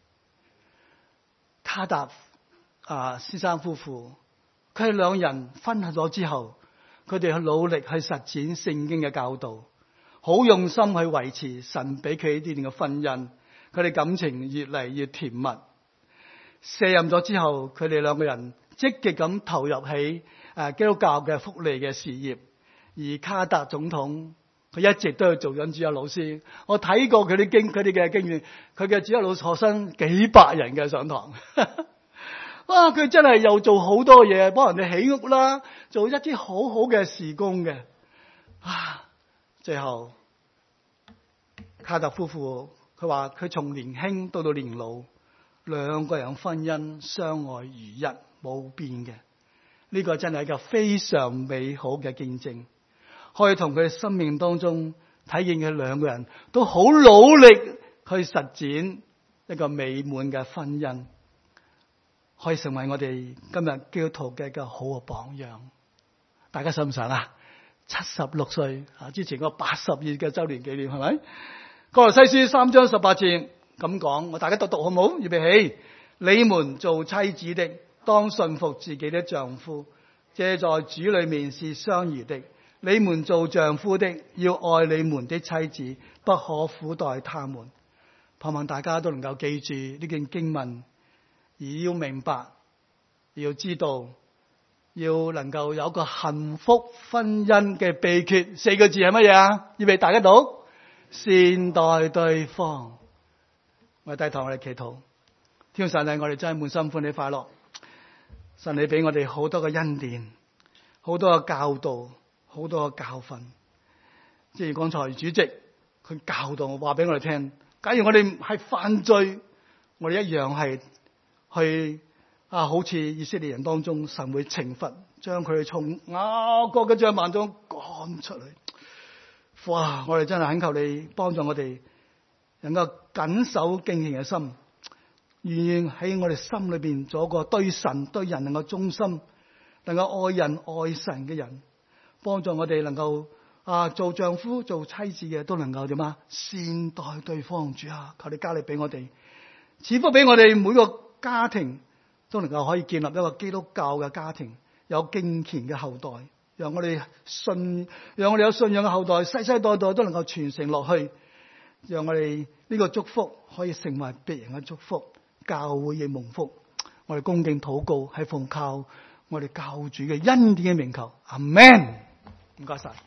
卡達啊先生夫婦，佢哋兩人分開咗之後，佢哋去努力去實踐聖經嘅教導，好用心去維持神俾佢呢段嘅婚姻，佢哋感情越嚟越甜蜜。卸任咗之後，佢哋兩個人積極咁投入喺誒基督教嘅福利嘅事業，而卡達總統佢一直都係做緊主日老師。我睇過佢啲經佢哋嘅經驗，佢嘅主日老師學生幾百人嘅上堂。哇！佢真係又做好多嘢，幫人哋起屋啦，做一啲好好嘅事工嘅。啊！最後卡達夫婦佢話佢從年輕到到年老，兩個人婚姻相愛如一，冇變嘅。呢個真係一個非常美好嘅見證，可以同佢生命當中睇見佢兩個人都好努力去實踐一個美滿嘅婚姻，可以成為我哋今日基督徒嘅一個好嘅榜樣。大家想唔想啊？七十六歲啊，之前個八十二嘅周年紀念係咪？歌羅西書三章十八節咁講，我大家讀讀好唔好？預備起，你們做妻子的，當順服自己的丈夫，這在主裏面是相宜的。你們做丈夫的，要愛你們的妻子，不可苦待他們。盼望大家都能夠記住呢件經文，而要明白，要知道，要能夠有個幸福婚姻嘅秘訣，四個字係乜嘢啊？預備大家讀，善待對方。我哋低頭，我哋祈禱。天父神啊，我哋真係滿心歡喜快樂。神你俾我哋好多嘅恩典，好多嘅教導，好多嘅教訓。即係剛才主席佢教導我話俾我哋聽，假如我哋係犯罪，我哋一樣係去啊，好似以色列人當中，神會懲罰，將佢哋從雅各嘅帳幔中趕出嚟。哇！我哋真係懇求你幫助我哋，能夠謹守敬虔嘅心，願意喺我哋心裏邊做一個對神對人能夠忠心，能夠愛人愛神嘅人，幫助我哋能夠啊做丈夫做妻子嘅都能夠點啊善待對方。主啊，求你加力俾我哋，賜福俾我哋每個家庭都能夠可以建立一個基督教嘅家庭，有敬虔嘅後代，讓我哋信，讓我哋有信仰嘅後代，世世代代都能夠傳承落去，讓我哋呢個祝福可以成為別人嘅祝福，教會亦蒙福。我哋恭敬禱告，係奉靠我哋教主嘅恩典嘅名求，阿們。唔該晒。